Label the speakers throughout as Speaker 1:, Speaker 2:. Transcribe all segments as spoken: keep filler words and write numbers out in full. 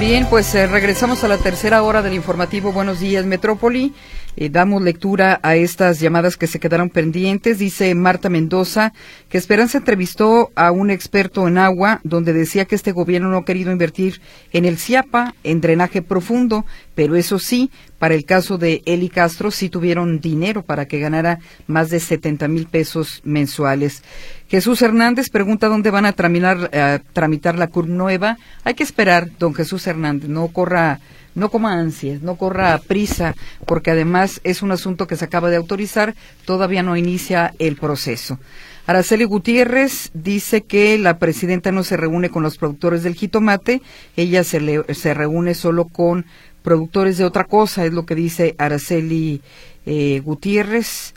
Speaker 1: Bien, pues eh, regresamos a la tercera hora del informativo Buenos Días Metrópoli. Eh, damos lectura a estas llamadas que se quedaron pendientes. Dice Marta Mendoza que Esperanza entrevistó a un experto en agua donde decía que este gobierno no ha querido invertir en el CIAPA, en drenaje profundo, pero eso sí, para el caso de Eli Castro sí tuvieron dinero para que ganara más de setenta mil pesos mensuales. Jesús Hernández pregunta dónde van a tramitar, a tramitar la C U R nueva. Hay que esperar, don Jesús Hernández, no corra, no coma ansias, no corra a prisa, porque además es un asunto que se acaba de autorizar, todavía no inicia el proceso. Araceli Gutiérrez dice que la presidenta no se reúne con los productores del jitomate, ella se, le, se reúne solo con productores de otra cosa, es lo que dice Araceli eh, Gutiérrez.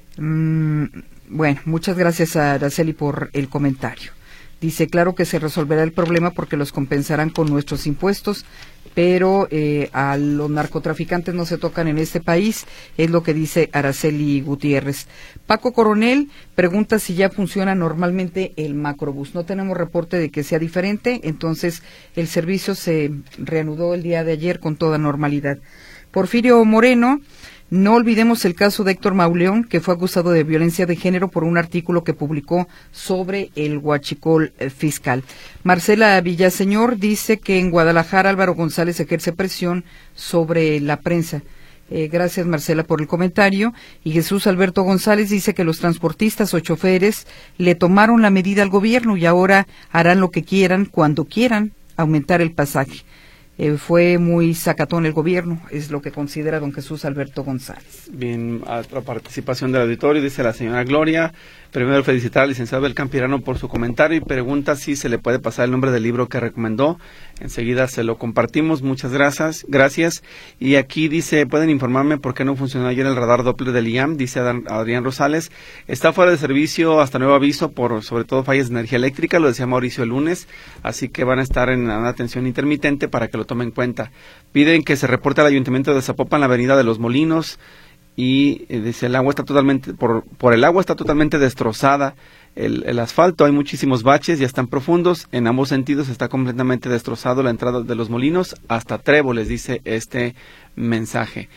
Speaker 1: Mm, bueno, muchas gracias a Araceli por el comentario. Dice, claro que se resolverá el problema porque los compensarán con nuestros impuestos, pero eh, a los narcotraficantes no se tocan en este país, es lo que dice Araceli Gutiérrez. Paco Coronel pregunta si ya funciona normalmente el macrobús. No tenemos reporte de que sea diferente, entonces el servicio se reanudó el día de ayer con toda normalidad. Porfirio Moreno, no olvidemos el caso de Héctor Mauleón, que fue acusado de violencia de género por un artículo que publicó sobre el huachicol fiscal. Marcela Villaseñor dice que en Guadalajara Álvaro González ejerce presión sobre la prensa. Eh, gracias, Marcela, por el comentario. Y Jesús Alberto González dice que los transportistas o choferes le tomaron la medida al gobierno y ahora harán lo que quieran, cuando quieran, aumentar el pasaje. Eh, fue muy sacatón el gobierno, es lo que considera don Jesús Alberto González.
Speaker 2: Bien, a otra participación del auditorio, dice la señora Gloria, primero felicitar al licenciado El Campirano por su comentario y pregunta si se le puede pasar el nombre del libro que recomendó. Enseguida se lo compartimos, muchas gracias. gracias. Y aquí dice, ¿pueden informarme por qué no funcionó ayer el radar Doppler del I A M? Dice Adrián Rosales, está fuera de servicio hasta nuevo aviso por sobre todo fallas de energía eléctrica, lo decía Mauricio el lunes, así que van a estar en una atención intermitente para que lo tomen en cuenta. Piden que se reporte al Ayuntamiento de Zapopan la avenida de los Molinos y eh, dice el agua está totalmente, por, por el agua está totalmente destrozada. El, el asfalto, hay muchísimos baches, ya están profundos, en ambos sentidos está completamente destrozado la entrada de los Molinos, hasta Tréboles, dice este mensaje.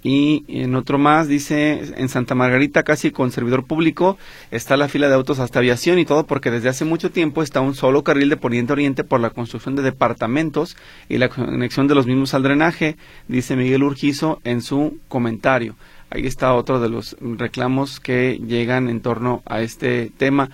Speaker 2: Y en otro más, dice, en Santa Margarita, casi con servidor público, está la fila de autos hasta Aviación y todo porque desde hace mucho tiempo está un solo carril de poniente a oriente por la construcción de departamentos y la conexión de los mismos al drenaje, dice Miguel Urquizo en su comentario. Ahí está otro de los reclamos que llegan en torno a este tema.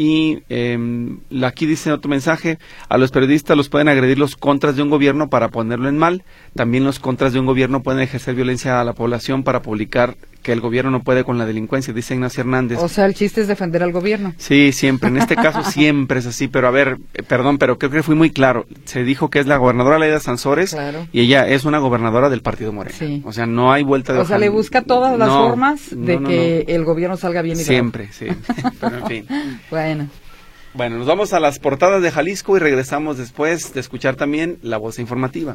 Speaker 2: Y eh, aquí dice otro mensaje, a los periodistas los pueden agredir los contras de un gobierno para ponerlo en mal, también los contras de un gobierno pueden ejercer violencia a la población para publicar que el gobierno no puede con la delincuencia, dice Ignacio Hernández.
Speaker 1: O sea, el chiste es defender al gobierno.
Speaker 2: Sí, siempre, en este caso siempre es así, pero a ver, eh, perdón, pero creo que fui muy claro, se dijo que es la gobernadora Laida Sansores, claro, y ella es una gobernadora del Partido Morena, sí. O sea, no hay vuelta de
Speaker 1: hoja. O sea, le busca todas las
Speaker 2: no,
Speaker 1: formas de no, no, que no. el gobierno salga bien y
Speaker 2: siempre, sí, pero en fin.
Speaker 1: Bueno.
Speaker 2: Bueno, nos vamos a las portadas de Jalisco y regresamos después de escuchar también la voz informativa.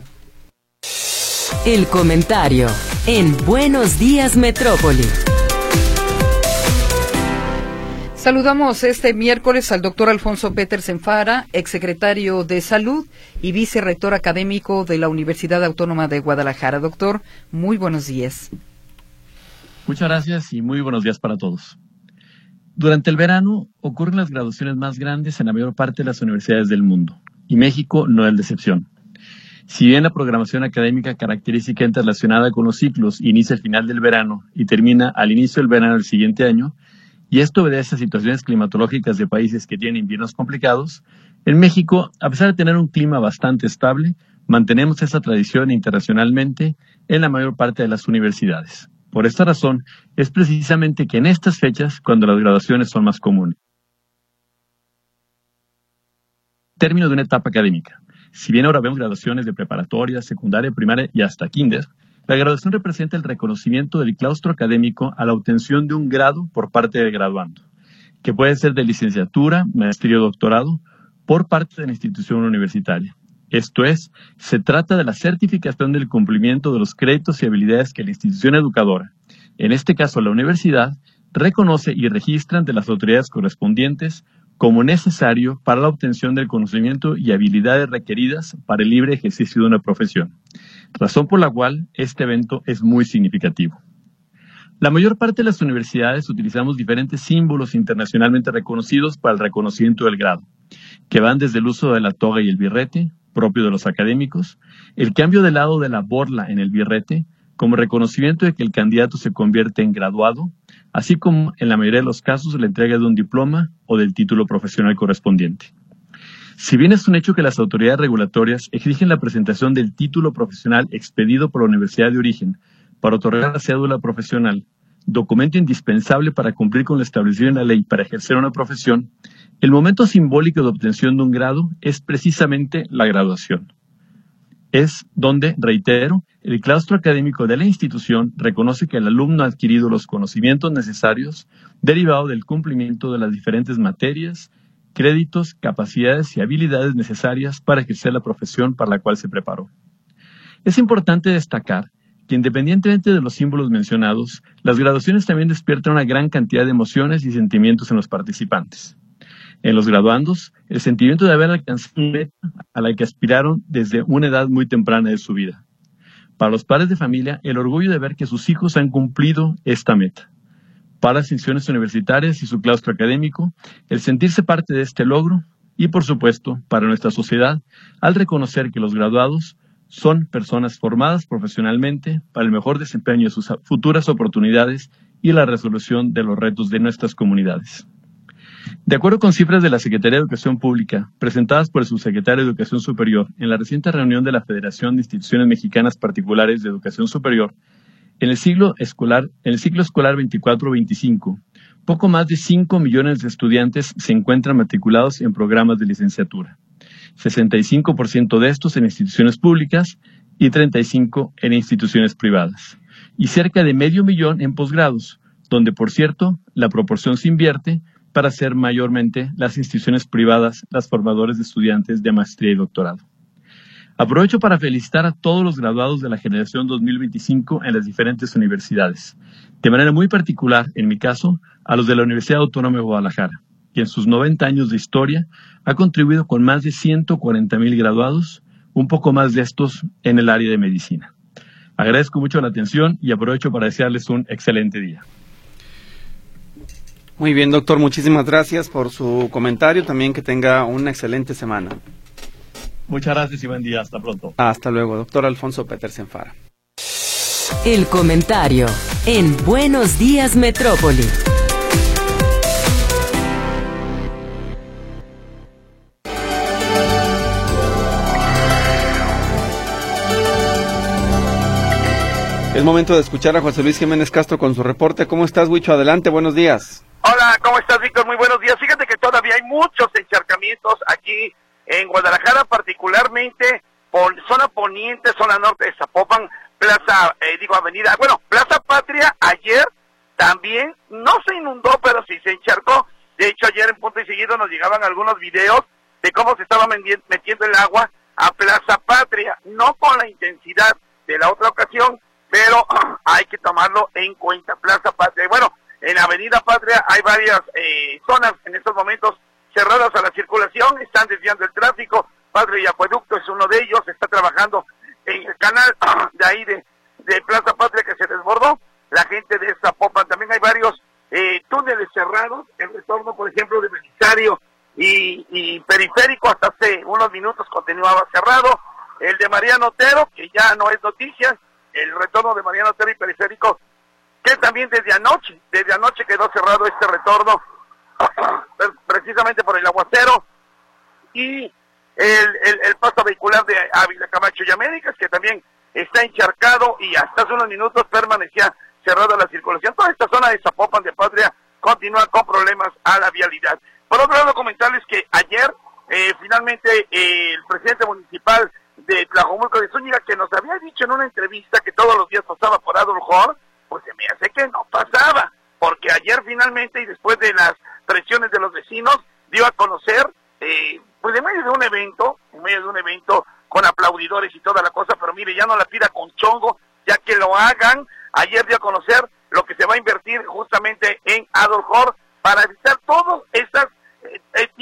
Speaker 3: El comentario en Buenos Días Metrópoli.
Speaker 1: Saludamos este miércoles al doctor Alfonso Petersen Fara, exsecretario de Salud y vicerrector académico de la Universidad Autónoma de Guadalajara. Doctor, muy buenos días.
Speaker 4: Muchas gracias y muy buenos días para todos. Durante el verano ocurren las graduaciones más grandes en la mayor parte de las universidades del mundo, y México no es la excepción. Si bien la programación académica característicamente relacionada con los ciclos inicia al final del verano y termina al inicio del verano del siguiente año, y esto obedece a situaciones climatológicas de países que tienen inviernos complicados, en México, a pesar de tener un clima bastante estable, mantenemos esa tradición internacionalmente en la mayor parte de las universidades. Por esta razón, es precisamente que en estas fechas cuando las graduaciones son más comunes. Término de una etapa académica. Si bien ahora vemos graduaciones de preparatoria, secundaria, primaria y hasta kinder, la graduación representa el reconocimiento del claustro académico a la obtención de un grado por parte del graduando, que puede ser de licenciatura, maestría o doctorado, por parte de la institución universitaria. Esto es, se trata de la certificación del cumplimiento de los créditos y habilidades que la institución educadora, en este caso la universidad, reconoce y registra ante las autoridades correspondientes como necesario para la obtención del conocimiento y habilidades requeridas para el libre ejercicio de una profesión, razón por la cual este evento es muy significativo. La mayor parte de las universidades utilizamos diferentes símbolos internacionalmente reconocidos para el reconocimiento del grado, que van desde el uso de la toga y el birrete, propio de los académicos, el cambio de lado de la borla en el birrete, como reconocimiento de que el candidato se convierte en graduado, así como, en la mayoría de los casos, la entrega de un diploma o del título profesional correspondiente. Si bien es un hecho que las autoridades regulatorias exigen la presentación del título profesional expedido por la universidad de origen para otorgar la cédula profesional, documento indispensable para cumplir con lo establecido en la ley para ejercer una profesión, el momento simbólico de obtención de un grado es precisamente la graduación. Es donde, reitero, el claustro académico de la institución reconoce que el alumno ha adquirido los conocimientos necesarios derivados del cumplimiento de las diferentes materias, créditos, capacidades y habilidades necesarias para ejercer la profesión para la cual se preparó. Es importante destacar que, independientemente de los símbolos mencionados, las graduaciones también despiertan una gran cantidad de emociones y sentimientos en los participantes. En los graduandos, el sentimiento de haber alcanzado una meta a la que aspiraron desde una edad muy temprana de su vida. Para los padres de familia, el orgullo de ver que sus hijos han cumplido esta meta. Para las instituciones universitarias y su claustro académico, el sentirse parte de este logro y, por supuesto, para nuestra sociedad, al reconocer que los graduados son personas formadas profesionalmente para el mejor desempeño de sus futuras oportunidades y la resolución de los retos de nuestras comunidades. De acuerdo con cifras de la Secretaría de Educación Pública, presentadas por el subsecretario de Educación Superior en la reciente reunión de la Federación de Instituciones Mexicanas Particulares de Educación Superior, en el ciclo escolar, en el ciclo escolar veinticuatro veinticinco, poco más de cinco millones de estudiantes se encuentran matriculados en programas de licenciatura, sesenta y cinco por ciento de estos en instituciones públicas y treinta y cinco por ciento en instituciones privadas, y cerca de medio millón en posgrados, donde, por cierto, la proporción se invierte para ser mayormente las instituciones privadas las formadoras de estudiantes de maestría y doctorado. Aprovecho para felicitar a todos los graduados de la generación dos mil veinticinco en las diferentes universidades, de manera muy particular, en mi caso, a los de la Universidad Autónoma de Guadalajara, que en sus noventa años de historia ha contribuido con más de ciento cuarenta mil graduados, un poco más de estos en el área de medicina. Agradezco mucho la atención y aprovecho para desearles un excelente día.
Speaker 2: Muy bien, doctor, muchísimas gracias por su comentario, también que tenga una excelente semana.
Speaker 4: Muchas gracias y buen día, hasta pronto.
Speaker 2: Hasta luego, doctor Alfonso Petersen Fara.
Speaker 3: El comentario en Buenos Días Metrópoli.
Speaker 2: Es momento de escuchar a José Luis Jiménez Castro con su reporte. ¿Cómo estás, Huicho? Adelante, buenos días.
Speaker 5: Hola, ¿cómo estás, Víctor? Muy buenos días. Fíjate que todavía hay muchos encharcamientos aquí en Guadalajara, particularmente por zona poniente, zona norte de Zapopan, Plaza, eh, digo, Avenida, bueno, Plaza Patria, ayer también no se inundó, pero sí se encharcó. De hecho, ayer en punto y seguido nos llegaban algunos videos de cómo se estaba metiendo el agua a Plaza Patria, no con la intensidad de la otra ocasión, pero hay que tomarlo en cuenta. Plaza Patria, bueno, en Avenida Patria hay varias eh, zonas en estos momentos cerradas a la circulación, están desviando el tráfico. Patria y Acueducto es uno de ellos, está trabajando en el canal de ahí de, de Plaza Patria que se desbordó. La gente de Zapopan, también hay varios eh, túneles cerrados, el retorno, por ejemplo, de Belisario y, y Periférico hasta hace unos minutos continuaba cerrado. El de Mariano Otero, que ya no es noticia, el retorno de Mariano Otero y Periférico, que también desde anoche, desde anoche quedó cerrado este retorno, precisamente por el aguacero, y el, el, el paso vehicular de Ávila Camacho y Américas, que también está encharcado y hasta hace unos minutos permanecía cerrada la circulación. Toda esta zona de Zapopan de Patria continúa con problemas a la vialidad. Por otro lado, comentarles que ayer, eh, finalmente, eh, el presidente municipal de Tlajomulco de Zúñiga, que nos había dicho en una entrevista que todos los días pasaba por Adolfo, pues se me hace que no pasaba, porque ayer finalmente y después de las presiones de los vecinos dio a conocer, eh, pues en medio de un evento, en medio de un evento con aplaudidores y toda la cosa, pero mire, ya no la pida con chongo, ya que lo hagan. Ayer dio a conocer lo que se va a invertir justamente en Adolfo para evitar todas esas, eh, eh,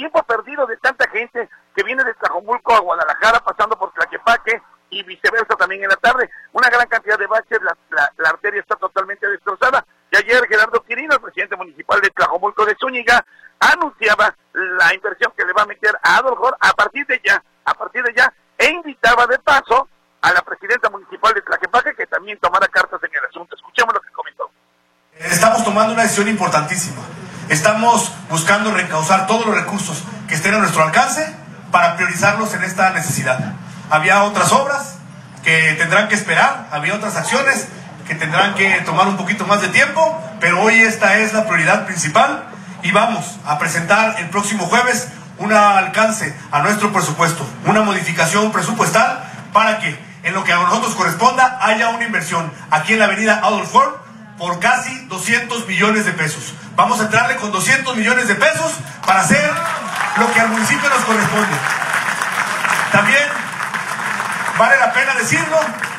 Speaker 5: Zúñiga anunciaba la inversión que le va a meter a Adolfo a partir de ya, a partir de ya, e invitaba de paso a la presidenta municipal de Tlaquepaque que también tomara cartas en el asunto. Escuchemos lo que comentó.
Speaker 6: Estamos tomando una decisión importantísima. Estamos buscando reencauzar todos los recursos que estén a nuestro alcance para priorizarlos en esta necesidad. Había otras obras que tendrán que esperar, había otras acciones que tendrán que tomar un poquito más de tiempo, pero hoy esta es la prioridad principal y vamos a presentar el próximo jueves un alcance a nuestro presupuesto, una modificación presupuestal para que en lo que a nosotros corresponda haya una inversión aquí en la avenida Adolf Ford por casi doscientos millones de pesos. Vamos a entrarle con doscientos millones de pesos para hacer lo que al municipio nos corresponde. También vale la pena decirlo,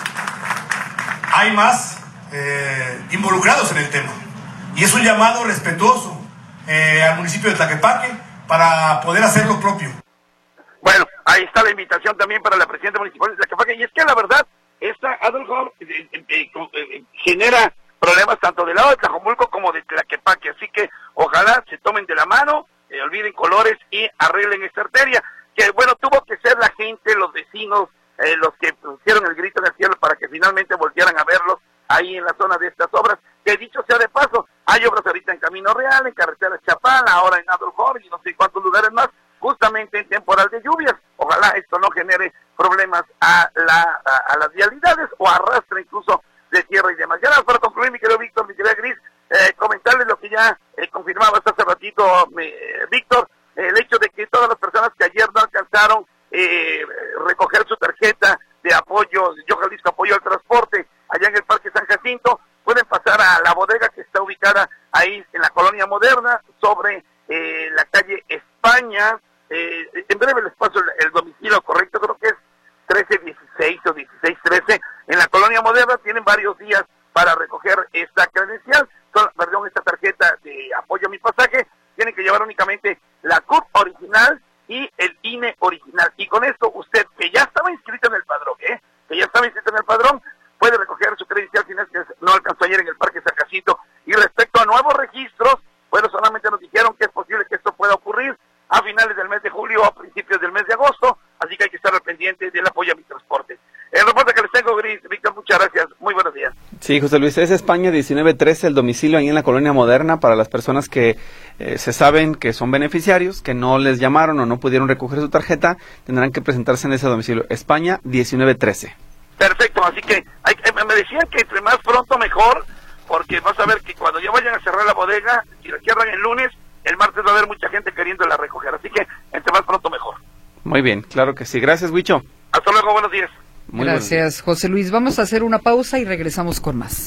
Speaker 6: hay más eh, involucrados en el tema y es un llamado respetuoso eh, al municipio de Tlaquepaque para poder hacer lo propio.
Speaker 5: Bueno, ahí está la invitación también para la presidenta municipal de Tlaquepaque, y es que la verdad, esta Adolfo eh, eh, eh, eh, genera problemas tanto del lado de Tlajomulco como de Tlaquepaque, así que ojalá se tomen de la mano, eh, olviden colores y arreglen esta arteria, que bueno, tuvo que ser la gente, los vecinos, eh, los que pusieron el grito en el cielo para que finalmente volvieran a verlos ahí en la zona de estas obras, que dicho sea de paso, hay obras ahorita en Camino Real, en Carretera Chapala, ahora en Adolfo y no sé cuántos lugares más, justamente en temporal de lluvias. Ojalá esto no genere problemas a, la, a, a las vialidades o arrastre incluso de tierra y demás. Ya nada, para concluir, mi querido Víctor, mi querida Gris, eh, comentarles lo que ya eh, confirmaba hasta hace ratito eh, Víctor, eh, el hecho de que todas las personas que ayer no alcanzaron eh, recoger su tarjeta de apoyo, Yo Jalisco Apoyo al Transporte, allá en el Parque San Jacinto, pueden pasar a la bodega que está ubicada ahí en la Colonia Moderna, sobre eh, la calle España. Eh, en breve les paso el, el domicilio correcto, creo que es trece dieciséis o dieciséis trece, en la Colonia Moderna. Tienen varios días para recoger esta credencial, son, perdón, esta tarjeta de apoyo a mi pasaje. Tienen que llevar únicamente la C U R original y el I N E original, y con esto usted, que ya estaba inscrito en el padrón, ¿eh? que ya estaba inscrito en el padrón, puede recoger su credencial si no es que no alcanzó ayer en el Parque San Jacinto. Y respecto a nuevos registros, bueno, solamente nos dijeron que es posible que esto pueda ocurrir a finales del mes de julio o a principios del mes de agosto, así que hay que estar al pendiente del apoyo a mi transporte. El reporte que les tengo, Gris, Víctor, muchas gracias, muy buenos días.
Speaker 2: Sí, José Luis, es España diecinueve trece el domicilio ahí en la Colonia Moderna para las personas que eh, se saben que son beneficiarios, que no les llamaron o no pudieron recoger su tarjeta, tendrán que presentarse en ese domicilio, España diecinueve trece.
Speaker 5: Perfecto, así que hay, me decían que entre más pronto mejor, porque vas a ver que cuando ya vayan a cerrar la bodega, si la cierran el lunes, el martes va a haber mucha gente queriéndola recoger, así que entre más pronto mejor.
Speaker 2: Muy bien, claro que sí. Gracias, Huicho.
Speaker 5: Hasta luego, buenos días.
Speaker 2: Muy
Speaker 1: Gracias, José Luis. Vamos a hacer una pausa y regresamos con más.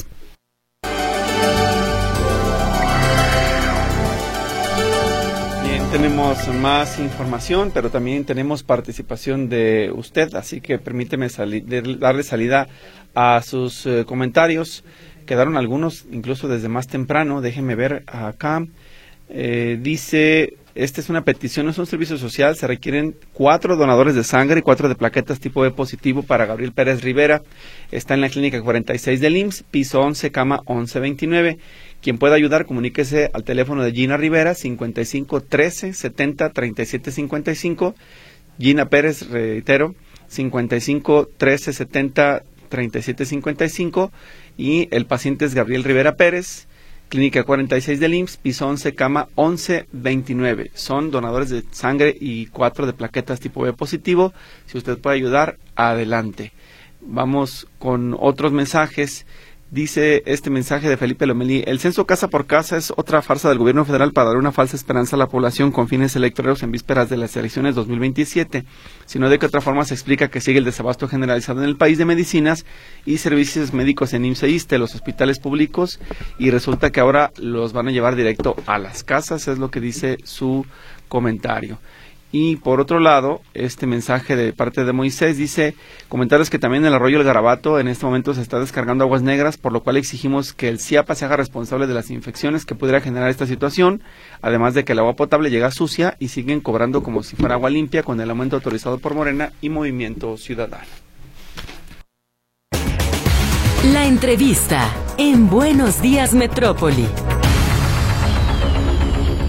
Speaker 2: Bien, tenemos más información, pero también tenemos participación de usted, así que permíteme sali- darle salida a sus eh, comentarios. Quedaron algunos incluso desde más temprano, déjenme ver acá. Eh, dice, esta es una petición, es un servicio social, se requieren cuatro donadores de sangre y cuatro de plaquetas tipo B positivo para Gabriel Pérez Rivera. Está en la clínica cuarenta y seis del I M S S, piso once, cama once veintinueve. Quien pueda ayudar, comuníquese al teléfono de Gina Rivera, cincuenta y cinco trece setenta treinta y siete cincuenta y cinco. Gina Pérez, reitero, cincuenta y cinco trece setenta treinta y siete cincuenta y cinco. Y el paciente es Gabriel Rivera Pérez, clínica cuarenta y seis del I M S S, piso once, cama once veintinueve. Son donadores de sangre y cuatro de plaquetas tipo B positivo. Si usted puede ayudar, adelante. Vamos con otros mensajes. Dice este mensaje de Felipe Lomelí: el censo casa por casa es otra farsa del gobierno federal para dar una falsa esperanza a la población con fines electorales en vísperas de las elecciones dos mil veintisiete. Sino de que otra forma se explica que sigue el desabasto generalizado en el país de medicinas y servicios médicos en I M S S e ISSSTE, los hospitales públicos, y resulta que ahora los van a llevar directo a las casas, es lo que dice su comentario. Y por otro lado, este mensaje de parte de Moisés dice: comentarles que también en el arroyo El Garabato en este momento se está descargando aguas negras, por lo cual exigimos que el CIAPA se haga responsable de las infecciones que pudiera generar esta situación, además de que el agua potable llega sucia y siguen cobrando como si fuera agua limpia con el aumento autorizado por Morena y Movimiento Ciudadano.
Speaker 3: La entrevista en Buenos Días Metrópoli.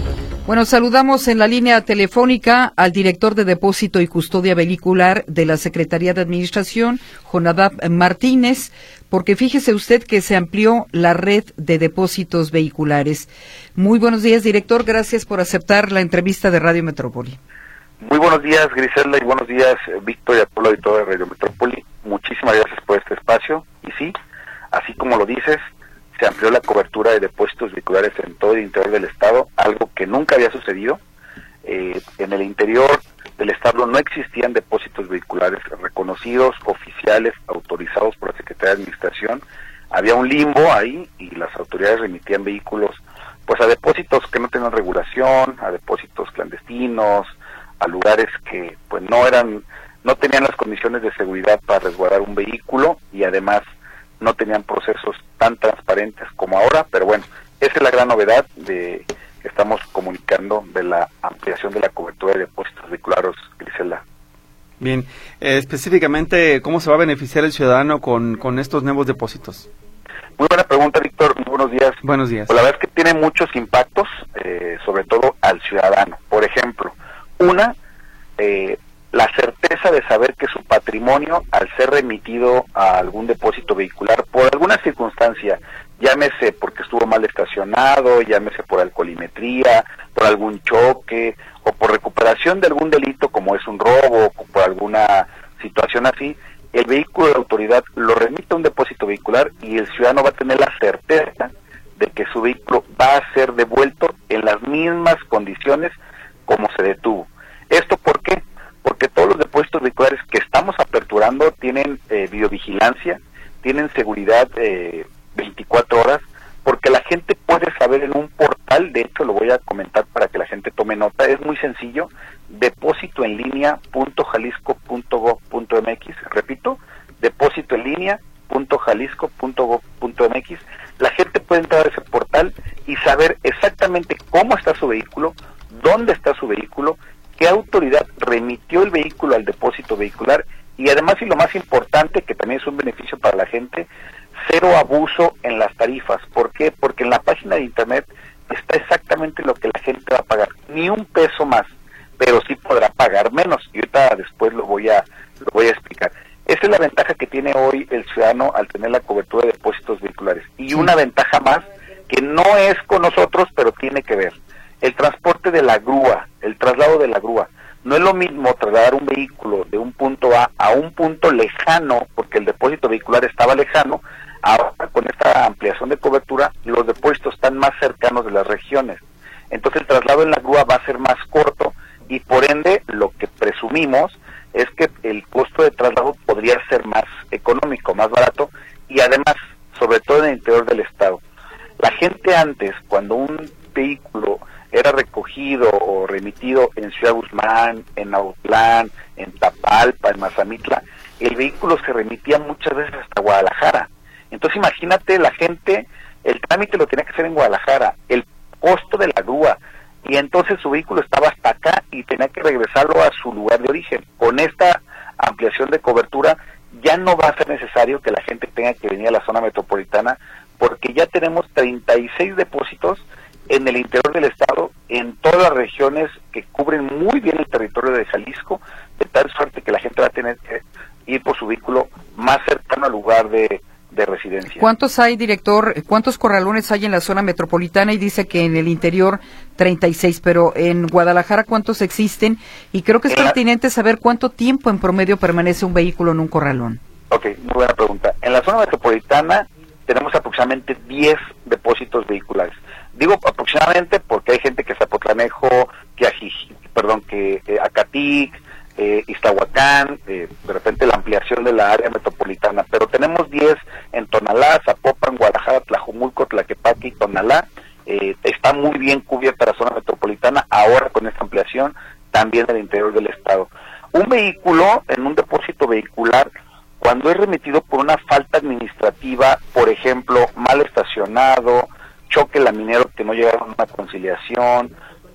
Speaker 1: Bueno, saludamos en la línea telefónica al director de Depósito y Custodia Vehicular de la Secretaría de Administración, Jonadab Martínez, porque fíjese usted que se amplió la red de depósitos vehiculares. Muy buenos días, director. Gracias por aceptar la entrevista de Radio Metrópoli.
Speaker 7: Muy buenos días, Griselda, y buenos días, Víctor, y a todo el auditorio de Radio Metrópoli. Muchísimas gracias por este espacio. Y sí, así como lo dices, se amplió la cobertura de depósitos vehiculares en todo el interior del Estado, algo que nunca había sucedido. Eh, en el interior del Estado no existían depósitos vehiculares reconocidos, oficiales, autorizados por la Secretaría de Administración. Había un limbo ahí y las autoridades remitían vehículos pues a depósitos que no tenían regulación, a depósitos clandestinos, a lugares que pues no eran, no tenían las condiciones de seguridad para resguardar un vehículo y además no tenían procesos tan transparentes como ahora, pero bueno, esa es la gran novedad de que estamos comunicando de la ampliación de la cobertura de depósitos vehiculares, Griselda.
Speaker 2: Bien, eh, específicamente, ¿cómo se va a beneficiar el ciudadano con, con estos nuevos depósitos?
Speaker 7: Muy buena pregunta, Víctor, muy buenos días.
Speaker 2: Buenos días.
Speaker 7: Pues la verdad es que tiene muchos impactos, eh, sobre todo al ciudadano. Por ejemplo, una, eh, la certeza de saber que su patrimonio, al ser remitido a algún depósito vehicular por alguna circunstancia, llámese porque estuvo mal estacionado, llámese por alcoholimetría, por algún choque, o por recuperación de algún delito como es un robo, o por alguna situación así, el vehículo de autoridad lo remite a un depósito vehicular y el ciudadano va a tener la certeza de que su vehículo va a ser devuelto en las mismas condiciones como se detuvo. ¿Esto por qué? Porque todos los depósitos vehiculares que estamos aperturando tienen eh, videovigilancia, tienen seguridad eh, veinticuatro horas, porque la gente puede saber en un portal, de hecho lo voy a comentar para que la gente tome nota, es muy sencillo, depósito en línea punto jalisco punto gob punto m x, repito, depósito en línea punto jalisco punto gob punto m x, la gente puede entrar a ese portal y saber exactamente cómo está su vehículo, dónde está su vehículo, qué autoridad remitió el vehículo al depósito vehicular y además, y lo más importante, que también es un beneficio para la gente, cero abuso en las tarifas. ¿Por qué? Porque en la página de internet está exactamente lo que la gente va a pagar, ni un peso más, pero sí podrá pagar menos, y ahorita después lo voy a, lo voy a explicar. Esa es la ventaja que tiene hoy el ciudadano al tener la cobertura de depósitos vehiculares. Y una ventaja más, que no es con nosotros, pero tiene que ver. El transporte de la grúa, el traslado de la grúa. No es lo mismo trasladar un vehículo de un punto A a un punto lejano, porque el depósito vehicular estaba lejano. Ahora, con esta ampliación de cobertura, los depósitos están más cercanos de las regiones. Entonces, el traslado en la grúa va a ser más corto y, por ende, lo que presumimos es que el costo de traslado podría ser más económico, más barato y, además, sobre todo en el interior del estado. La gente antes, cuando un vehículo era recogido o remitido en Ciudad Guzmán, en Autlán, en Tapalpa, en Mazamitla, el vehículo se remitía muchas veces hasta Guadalajara. Entonces imagínate, la gente, el trámite lo tenía que hacer en Guadalajara, el costo de la grúa, y entonces su vehículo estaba hasta acá y tenía que regresarlo a su lugar de origen. Con esta ampliación de cobertura ya no va a ser necesario que la gente tenga que venir a la zona metropolitana, porque ya tenemos treinta y seis depósitos en el interior del estado, en todas las regiones que cubren muy bien el territorio de Jalisco, de tal suerte que la gente va a tener que ir por su vehículo más cercano al lugar de, de residencia.
Speaker 1: ¿Cuántos hay, director? ¿Cuántos corralones hay en la zona metropolitana? Y dice que en el interior treinta y seis, pero en Guadalajara, ¿cuántos existen? Y creo que es en pertinente la... saber cuánto tiempo en promedio permanece un vehículo en un corralón.
Speaker 7: Ok, muy buena pregunta. En la zona metropolitana tenemos aproximadamente diez depósitos vehiculares. Digo aproximadamente porque hay gente que está Potlanejo, que Ajiji, perdón, que eh, Acatic, eh, Iztahuacán, eh, de repente la ampliación de la área metropolitana, pero tenemos diez en Tonalá, Zapopan, Guadalajara, Tlajumulco, Tlaquepaque y Tonalá. Eh, está muy bien cubierta la zona metropolitana, ahora con esta ampliación, también del interior del estado. Un vehículo en un depósito vehicular, cuando es remitido por una falta administrativa, por ejemplo, mal estacionado, choque laminero que no llegaron a una conciliación,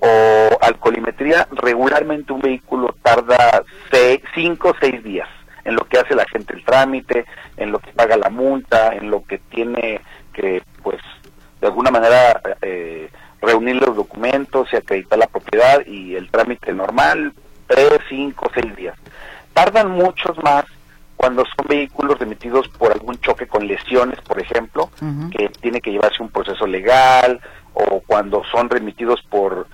Speaker 7: o alcoholimetría, regularmente un vehículo tarda seis, cinco o seis días en lo que hace la gente el trámite, en lo que paga la multa, en lo que tiene que, pues, de alguna manera eh, reunir los documentos y acreditar la propiedad y el trámite normal, tres, cinco, seis días. Tardan muchos más cuando son vehículos remitidos por algún choque con lesiones, por ejemplo, uh-huh. que tiene que llevarse un proceso legal, o cuando son remitidos por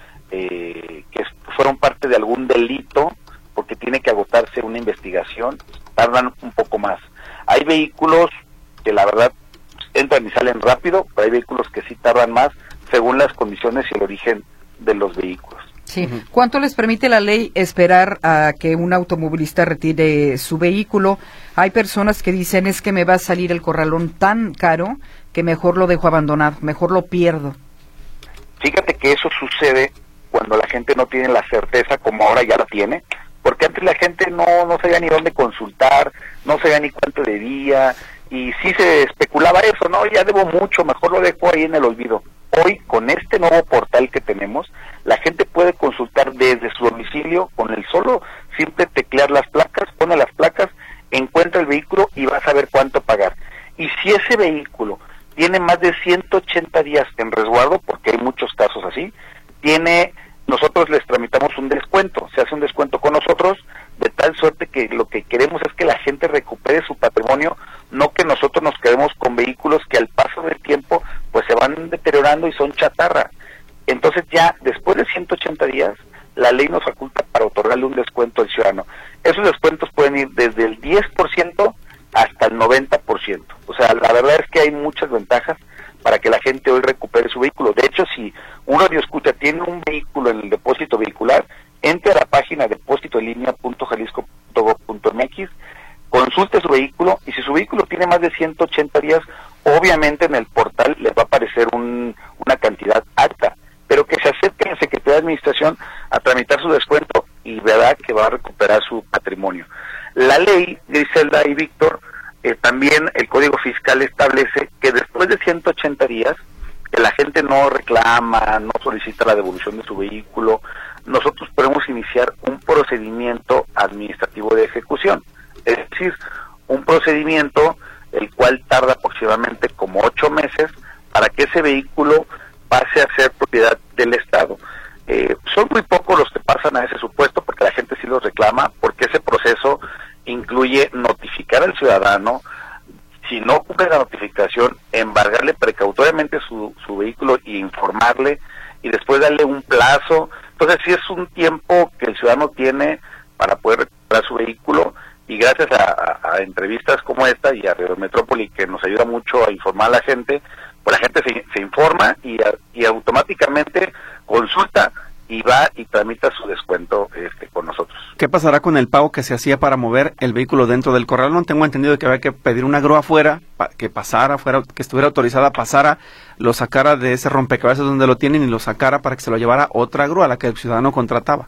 Speaker 7: eh, que fueron parte de algún delito, porque tiene que agotarse una investigación, tardan un poco más. Hay vehículos que la verdad entran y salen rápido, pero hay vehículos que sí tardan más según las condiciones y el origen de los vehículos.
Speaker 1: Sí. ¿Cuánto les permite la ley esperar a que un automovilista retire su vehículo? Hay personas que dicen, es que me va a salir el corralón tan caro que mejor lo dejo abandonado, mejor lo pierdo.
Speaker 7: Fíjate que eso sucede cuando la gente no tiene la certeza como ahora ya la tiene, porque antes la gente no, no sabía ni dónde consultar, no sabía ni cuánto debía, y sí se especulaba eso, no, ya debo mucho, mejor lo dejo ahí en el olvido. Hoy, con este nuevo portal que tenemos, la gente puede consultar desde su domicilio con el solo simple teclear las placas, pone las placas, encuentra el vehículo y va a saber cuánto pagar. Y si ese vehículo tiene más de ciento ochenta días en resguardo, porque hay muchos casos así, tiene, nosotros les tramitamos un descuento, se hace un descuento con nosotros, de tal suerte que lo que queremos es que la gente recupere su patrimonio, no que nosotros nos quedemos con vehículos que al paso del tiempo pues se van deteriorando y son chatarra. Entonces ya después de ciento ochenta días la ley nos faculta para otorgarle un descuento al ciudadano. Esos descuentos pueden ir desde el diez por ciento hasta el noventa por ciento. O sea, la verdad es que hay muchas ventajas para que la gente hoy recupere su vehículo. De hecho, si un radioescucha tiene un vehículo en el depósito vehicular, entre a la página depósito en línea punto jalisco punto gob punto m x, consulte su vehículo, y si su vehículo tiene más de ciento ochenta días, obviamente en el portal les va a aparecer un, una cantidad alta, pero que se acerque a la Secretaría de Administración a tramitar su descuento y verá que va a recuperar su patrimonio. La ley, Griselda y Víctor, eh, también el Código Fiscal establece que después de ciento ochenta días, que la gente no reclama, no solicita la devolución de su vehículo, nosotros podemos iniciar un procedimiento administrativo de ejecución. Es decir, un procedimiento el cual tarda aproximadamente como ocho meses para que ese vehículo pase a ser propiedad del Estado. Eh, son muy pocos los que pasan a ese supuesto, porque la gente sí los reclama, porque ese proceso incluye notificar al ciudadano, si no cumple la notificación, embargarle precautoriamente su, su vehículo y informarle, y después darle un plazo. Entonces sí es un tiempo que el ciudadano tiene para poder recuperar su vehículo, y gracias a, a, a entrevistas como esta y a Radio Metrópoli, que nos ayuda mucho a informar a la gente, pues la gente se, se informa y, a, y automáticamente consulta y va y tramita su descuento este, con nosotros.
Speaker 2: ¿Qué pasará con el pago que se hacía para mover el vehículo dentro del corralón? Tengo entendido que había que pedir una grúa afuera, pa, que pasara, fuera, que estuviera autorizada, pasara, lo sacara de ese rompecabezas donde lo tienen y lo sacara para que se lo llevara otra grúa, la que el ciudadano contrataba.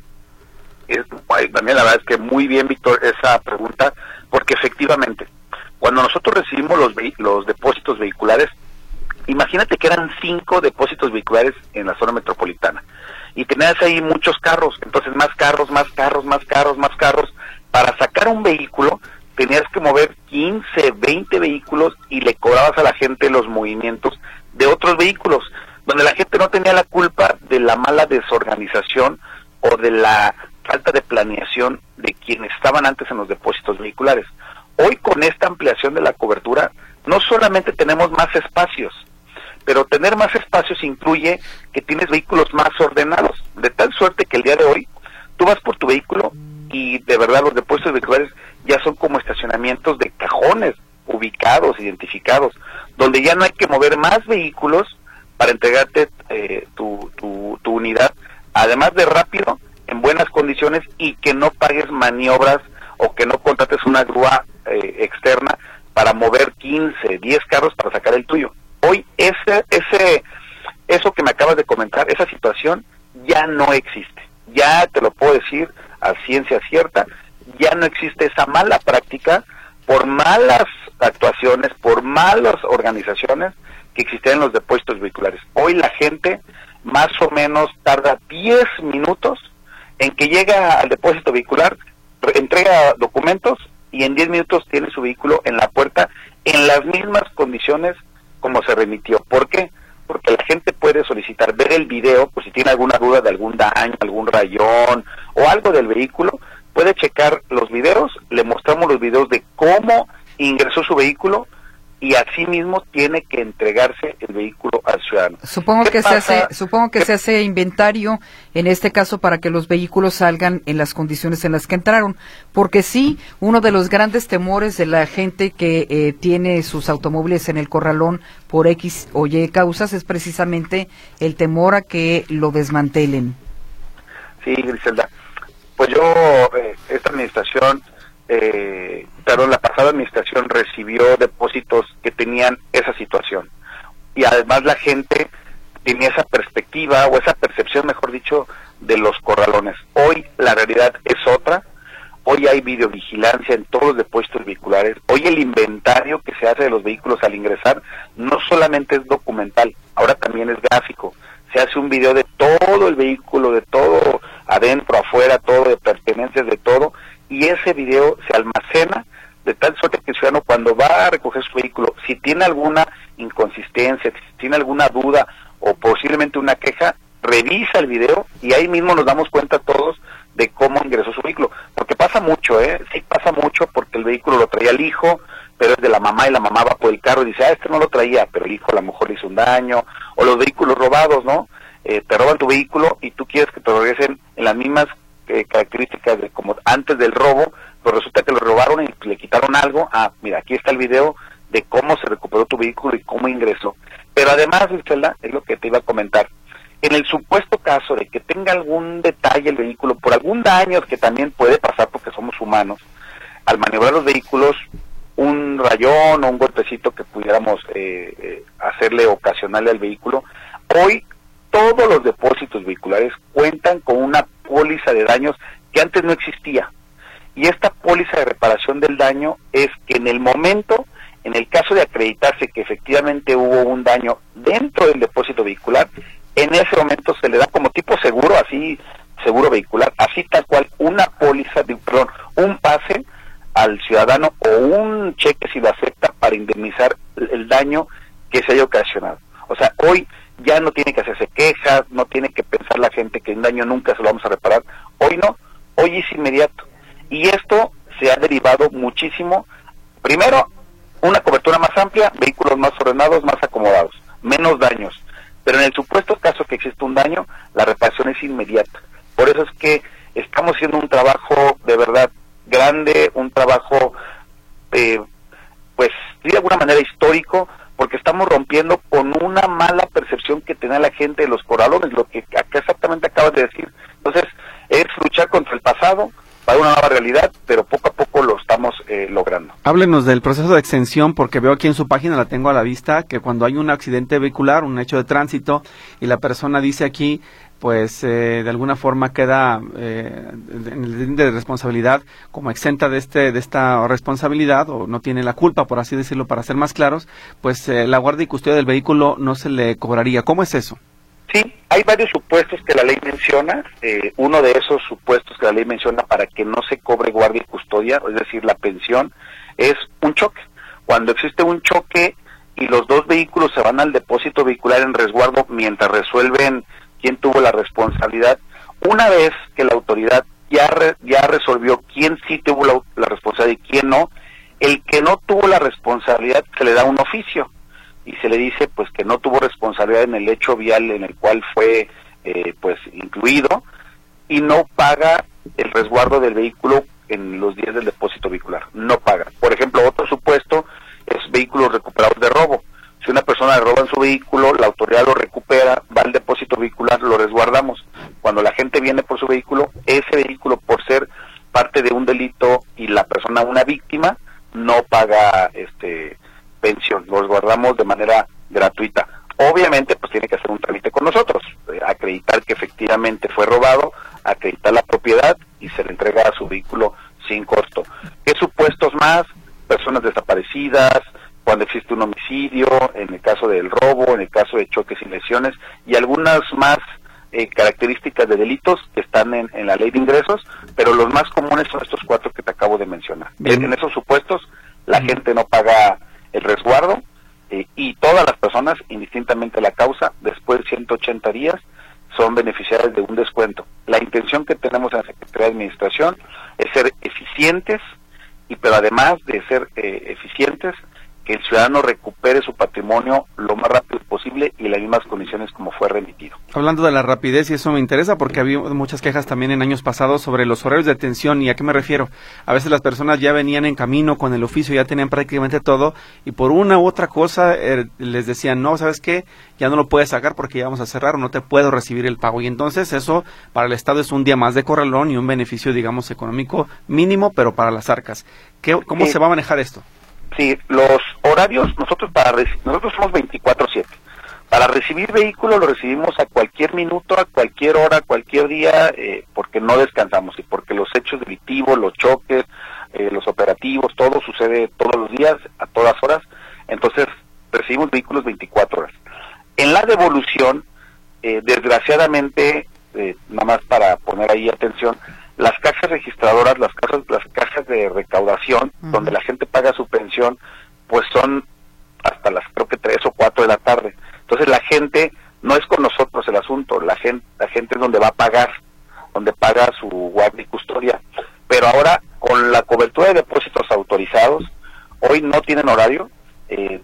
Speaker 7: Es, también la verdad es que muy bien, Víctor, esa pregunta, porque efectivamente, cuando nosotros recibimos los, los depósitos vehiculares, imagínate que eran cinco depósitos vehiculares en la zona metropolitana, y tenías ahí muchos carros, entonces más carros, más carros, más carros, más carros. Para sacar un vehículo tenías que mover quince, veinte vehículos y le cobrabas a la gente los movimientos de otros vehículos, donde la gente no tenía la culpa de la mala desorganización o de la falta de planeación de quienes estaban antes en los depósitos vehiculares. Hoy, con esta ampliación de la cobertura, no solamente tenemos más espacios, pero tener más espacios incluye que tienes vehículos más ordenados, de tal suerte que el día de hoy tú vas por tu vehículo y de verdad los depósitos vehiculares ya son como estacionamientos de cajones ubicados, identificados, donde ya no hay que mover más vehículos para entregarte eh, tu, tu, tu unidad, además de rápido, en buenas condiciones, y que no pagues maniobras o que no contrates una grúa eh, externa para mover quince, diez carros para sacar el tuyo. Hoy ese, ese, eso que me acabas de comentar, esa situación ya no existe. Ya te lo puedo decir a ciencia cierta, ya no existe esa mala práctica por malas actuaciones, por malas organizaciones que existían en los depósitos vehiculares. Hoy la gente más o menos tarda diez minutos en que llega al depósito vehicular, entrega documentos y en diez minutos tiene su vehículo en la puerta en las mismas condiciones como se remitió. ¿Por qué? porque la gente puede solicitar ver el video, pues si tiene alguna duda de algún daño, algún rayón o algo del vehículo, puede checar los videos, le mostramos los videos de cómo ingresó su vehículo y así mismo tiene que entregarse el vehículo al ciudadano.
Speaker 1: Supongo que se hace, supongo que se hace inventario en este caso para que los vehículos salgan en las condiciones en las que entraron, porque sí, uno de los grandes temores de la gente que eh, tiene sus automóviles en el corralón por X o Y causas es precisamente el temor a que lo desmantelen.
Speaker 7: Sí, Griselda, pues yo, eh, esta administración, eh, pero la pasada administración recibió depósitos que tenían esa situación y además la gente tenía esa perspectiva o esa percepción, mejor dicho, de los corralones. Hoy la realidad es otra, hoy hay videovigilancia en todos los depósitos vehiculares, hoy el inventario que se hace de los vehículos al ingresar no solamente es documental, ahora también es gráfico, se hace un video de todo el vehículo, de todo adentro, afuera, todo, de pertenencias, de todo, y ese video se almacena de tal suerte que el ciudadano cuando va a recoger su vehículo, si tiene alguna inconsistencia, si tiene alguna duda o posiblemente una queja, revisa el video y ahí mismo nos damos cuenta todos de cómo ingresó su vehículo, porque pasa mucho, ¿eh? Sí pasa mucho porque el vehículo lo traía el hijo, pero es de la mamá y la mamá va por el carro y dice, ah, este no lo traía, pero el hijo a lo mejor le hizo un daño, o los vehículos robados, ¿no? Eh, te roban tu vehículo y tú quieres que te lo regresen en las mismas eh, características de como antes del robo, pero resulta que lo robaron y le quitaron algo. Ah, mira, aquí está el video de cómo se recuperó tu vehículo y cómo ingresó. Pero además, Isela, es lo que te iba a comentar, en el supuesto caso de que tenga algún detalle el vehículo, por algún daño que también puede pasar porque somos humanos, al maniobrar los vehículos, un rayón o un golpecito que pudiéramos eh, eh, hacerle, ocasionarle al vehículo, hoy todos los depósitos vehiculares cuentan con una póliza de daños que antes no existía. Y esta póliza de reparación del daño es que en el momento, en el caso de acreditarse que efectivamente hubo un daño dentro del depósito vehicular, en ese momento se le da como tipo seguro, así, seguro vehicular, así tal cual, una póliza, de, perdón, un pase al ciudadano o un cheque si lo acepta para indemnizar el daño que se haya ocasionado. O sea, hoy ya no tiene que hacerse quejas, no tiene que pensar la gente que un daño nunca se lo vamos a reparar. Hoy no, hoy es inmediato. Y esto se ha derivado muchísimo. Primero, una cobertura más amplia, vehículos más ordenados, más acomodados, menos daños. Pero en el supuesto caso que existe un daño, la reparación es inmediata. Por eso es que estamos haciendo un trabajo de verdad grande, un trabajo, eh, pues, de alguna manera histórico, porque estamos rompiendo con una mala percepción que tenía la gente de los corralones, lo que acá exactamente acabas de decir. Entonces, es luchar contra el pasado para una nueva realidad, pero poco a poco lo estamos eh, logrando.
Speaker 2: Háblenos del proceso de exención, porque veo aquí en su página, la tengo a la vista, que cuando hay un accidente vehicular, un hecho de tránsito, y la persona dice aquí, pues eh, de alguna forma queda eh, en el límite de responsabilidad como exenta de este de esta responsabilidad, o no tiene la culpa, por así decirlo, para ser más claros, pues eh, la guardia y custodia del vehículo no se le cobraría. ¿Cómo es eso?
Speaker 7: Sí, hay varios supuestos que la ley menciona. Eh, uno de esos supuestos que la ley menciona para que no se cobre guardia y custodia, es decir, la pensión, es un choque. Cuando existe un choque y los dos vehículos se van al depósito vehicular en resguardo mientras resuelven quién tuvo la responsabilidad, una vez que la autoridad ya re, ya resolvió quién sí tuvo la, la responsabilidad y quién no, el que no tuvo la responsabilidad se le da un oficio y se le dice pues que no tuvo responsabilidad en el hecho vial en el cual fue eh, pues incluido y no paga el resguardo del vehículo en los días del depósito vehicular, no paga. Por ejemplo, otro supuesto es vehículos recuperados de robo. Si una persona le roba en su vehículo, la autoridad lo recupera, va al depósito vehicular, lo resguardamos. Cuando la gente viene por su vehículo, ese vehículo, por ser parte de un delito y la persona una víctima, no paga este pensión, lo resguardamos de manera gratuita. Obviamente, pues tiene que hacer un trámite con nosotros, eh, acreditar que efectivamente fue robado, acreditar la propiedad y se le entrega a su vehículo sin costo. ¿Qué supuestos más? Personas desaparecidas, cuando existe un homicidio, en el caso del robo, en el caso de choques y lesiones, y algunas más eh, características de delitos que están en, en la ley de ingresos, pero los más comunes son estos cuatro que te acabo de mencionar. En, en esos supuestos, la Bien. gente no paga el resguardo, eh, y todas las personas, indistintamente la causa, después de ciento ochenta días, son beneficiarias de un descuento. La intención que tenemos en la Secretaría de Administración es ser eficientes, y pero además de ser eh, eficientes, que el ciudadano recupere su patrimonio lo más rápido posible y en las mismas condiciones como fue remitido.
Speaker 2: Hablando de la rapidez, y eso me interesa porque había muchas quejas también en años pasados sobre los horarios de atención. ¿Y a qué me refiero? A veces las personas ya venían en camino con el oficio, ya tenían prácticamente todo, y por una u otra cosa eh, les decían, no, ¿sabes qué? Ya no lo puedes sacar porque ya vamos a cerrar, o no te puedo recibir el pago. Y entonces eso para el Estado es un día más de corralón y un beneficio, digamos, económico mínimo, pero para las arcas. ¿Qué, ¿Cómo eh, se va a manejar esto?
Speaker 7: Sí, los horarios, nosotros para nosotros somos veinticuatro siete. Para recibir vehículos lo recibimos a cualquier minuto, a cualquier hora, a cualquier día, eh, porque no descansamos y porque los hechos delictivos, los choques, eh, los operativos, todo sucede todos los días, a todas horas. Entonces recibimos vehículos veinticuatro horas. En la devolución, eh, desgraciadamente, eh, nada más para poner ahí atención, las cajas registradoras, las cajas, las cajas de recaudación, uh-huh. donde la gente paga su pensión, pues son hasta las creo que tres o cuatro de la tarde. Entonces la gente, no es con nosotros el asunto, la gente, la gente es donde va a pagar, donde paga su guardia y custodia. Pero ahora, con la cobertura de depósitos autorizados, hoy no tienen horario. Eh,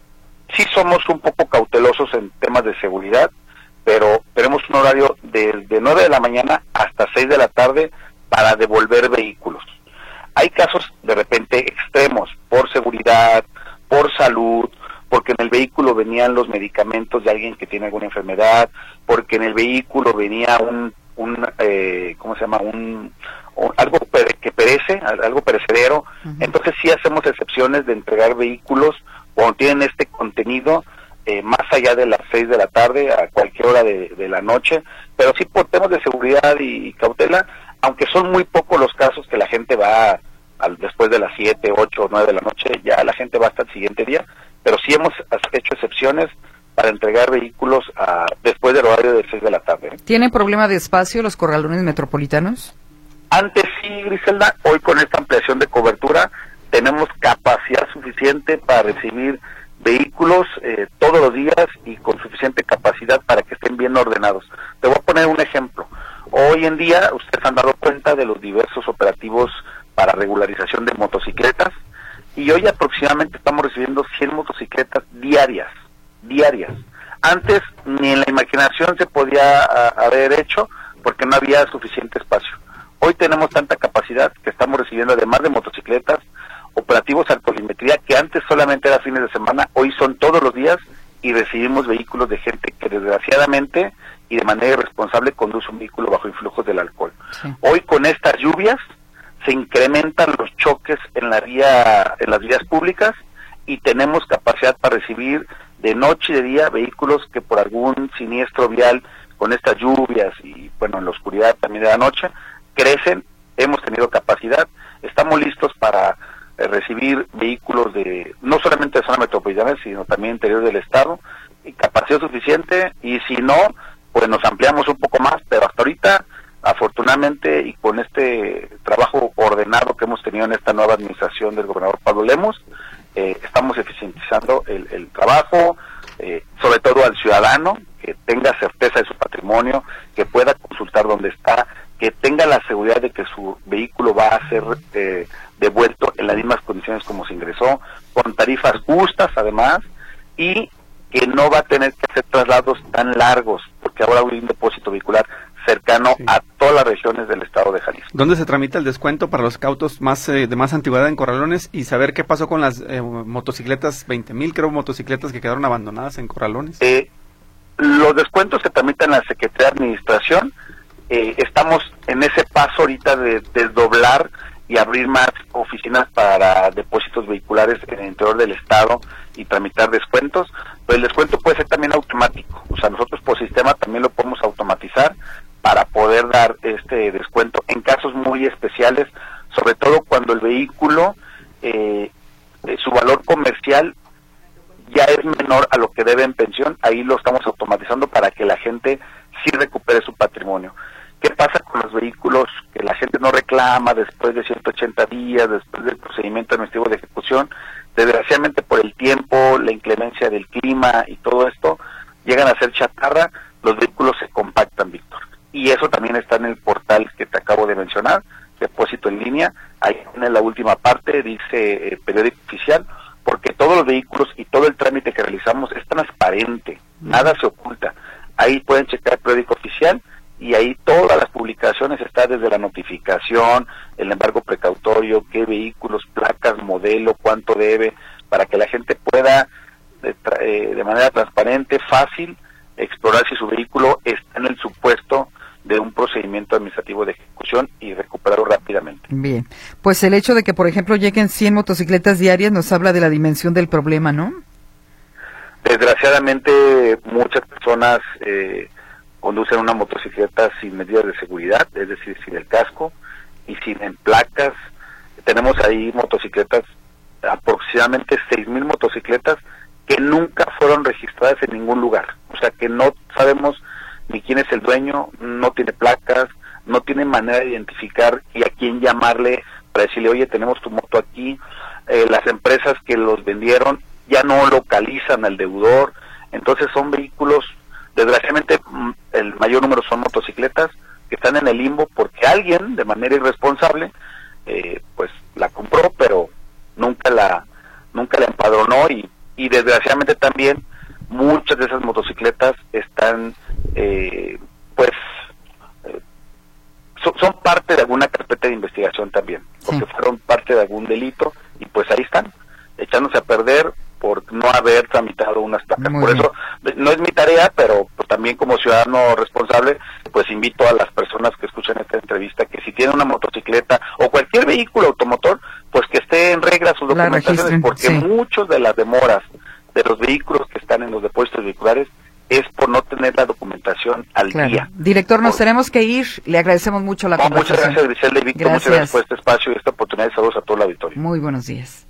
Speaker 7: sí somos un poco cautelosos en temas de seguridad, pero tenemos un horario de, de nueve de la mañana hasta seis de la tarde para devolver vehículos. Hay casos de repente extremos, por seguridad, por salud, porque en el vehículo venían los medicamentos de alguien que tiene alguna enfermedad, porque en el vehículo venía un, un eh, ¿cómo se llama? Un, un algo pere, que perece, algo perecedero. Uh-huh. Entonces sí hacemos excepciones de entregar vehículos cuando tienen este contenido, Eh, más allá de las seis de la tarde, a cualquier hora de, de la noche, pero sí por temas de seguridad y, y cautela, aunque son muy pocos los casos que la gente va al, después de las siete, ocho o nueve de la noche, ya la gente va hasta el siguiente día, pero sí hemos hecho excepciones para entregar vehículos a, después del horario de seis de la tarde.
Speaker 1: ¿Tienen problema de espacio los corralones metropolitanos?
Speaker 7: Antes sí, Griselda, hoy con esta ampliación de cobertura tenemos capacidad suficiente para recibir vehículos eh, todos los días y con suficiente capacidad para que estén bien ordenados. Te voy a poner un ejemplo. Hoy en día ustedes han dado cuenta de los diversos operativos para regularización de motocicletas y hoy aproximadamente estamos recibiendo cien motocicletas diarias, diarias. Antes ni en la imaginación se podía a, haber hecho porque no había suficiente espacio. Hoy tenemos tanta capacidad que estamos recibiendo, además de motocicletas, operativos de alcoholimetría que antes solamente era fines de semana, hoy son todos los días y recibimos vehículos de gente que desgraciadamente y de manera irresponsable conduce un vehículo bajo influjos del alcohol. Sí. Hoy con estas lluvias se incrementan los choques en la vía, en las vías públicas y tenemos capacidad para recibir de noche y de día vehículos que por algún siniestro vial con estas lluvias y bueno en la oscuridad también de la noche crecen. Hemos tenido capacidad, estamos listos para recibir vehículos de no solamente de zona metropolitana, sino también interior del estado, y capacidad suficiente, y si no, pues nos ampliamos un poco más, pero hasta ahorita, afortunadamente, y con este trabajo ordenado que hemos tenido en esta nueva administración del gobernador Pablo Lemos, eh, estamos eficientizando el, el trabajo, eh, sobre todo al ciudadano, que tenga certeza de su patrimonio, que pueda consultar dónde está, que tenga la seguridad de que su vehículo va a ser eh, devuelto en las mismas condiciones como se ingresó, con tarifas justas además, y que no va a tener que hacer traslados tan largos, porque ahora hay un depósito vehicular cercano sí. a todas las regiones del estado de Jalisco.
Speaker 2: ¿Dónde se tramita el descuento para los cautos más eh, de más antigüedad en Corralones? Y saber qué pasó con las eh, motocicletas, veinte mil creo motocicletas que quedaron abandonadas en Corralones.
Speaker 7: Eh, los descuentos se tramitan en la Secretaría de Administración. Eh, estamos en ese paso ahorita de desdoblar y abrir más oficinas para depósitos vehiculares en el interior del estado y tramitar descuentos, pero el descuento puede ser también automático, o sea, nosotros por sistema también lo podemos automatizar para poder dar este descuento en casos muy especiales, sobre todo cuando el vehículo, eh, su valor comercial ya es menor a lo que debe en pensión, ahí lo estamos automatizando para que la gente sí recupere su patrimonio. ¿Qué pasa con los vehículos que la gente no reclama después de ciento ochenta días, después del procedimiento administrativo de ejecución? desgraciadamente por el tiempo, la inclemencia del clima y todo esto, llegan a ser chatarra, los vehículos se compactan, Víctor. Y eso también está en el portal que te acabo de mencionar, Depósito en Línea, ahí en la última parte dice eh, periódico oficial, porque todos los vehículos y todo el trámite que realizamos es transparente, nada se oculta. Ahí pueden checar periódico oficial y ahí todas las publicaciones están desde la notificación, el embargo precautorio, qué vehículos, placas, modelo, cuánto debe, para que la gente pueda de, eh, de manera transparente, fácil, explorar si su vehículo está en el supuesto de un procedimiento administrativo de ejecución y recuperarlo rápidamente.
Speaker 1: Bien, pues el hecho de que, por ejemplo, lleguen cien motocicletas diarias nos habla de la dimensión del problema, ¿no?
Speaker 7: Desgraciadamente, muchas personas eh, conducen una motocicleta sin medidas de seguridad, es decir, sin el casco y sin placas. Tenemos ahí motocicletas, aproximadamente seis mil motocicletas que nunca fueron registradas en ningún lugar. O sea, que no sabemos ni quién es el dueño, no tiene placas, no tiene manera de identificar y a quién llamarle para decirle, oye, tenemos tu moto aquí. Eh, las empresas que los vendieron ya no localizan al deudor. Entonces son vehículos, desgraciadamente el mayor número son motocicletas que están en el limbo porque alguien de manera irresponsable eh, pues la compró, pero nunca la nunca la empadronó y, y desgraciadamente también muchas de esas motocicletas están eh, pues eh, so, son parte de alguna carpeta de investigación también, porque sí. fueron parte de algún delito y pues ahí están, echándose a perder por no haber tramitado unas placas. Muy por bien. Eso no es mi tarea, pero pues, también como ciudadano responsable, pues invito a las personas que escuchan esta entrevista que si tienen una motocicleta o cualquier vehículo automotor, pues que esté en regla sus documentaciones, porque sí. muchos de las demoras de los vehículos que están en los depósitos vehiculares es por no tener la documentación al claro. día.
Speaker 1: Director, nos
Speaker 7: por...
Speaker 1: tenemos que ir. Le agradecemos mucho la
Speaker 7: no,
Speaker 1: conversación.
Speaker 7: Muchas gracias, Griselda y Víctor. Muchas gracias por este espacio y esta oportunidad. Saludos a todo el auditorio.
Speaker 1: Muy buenos días.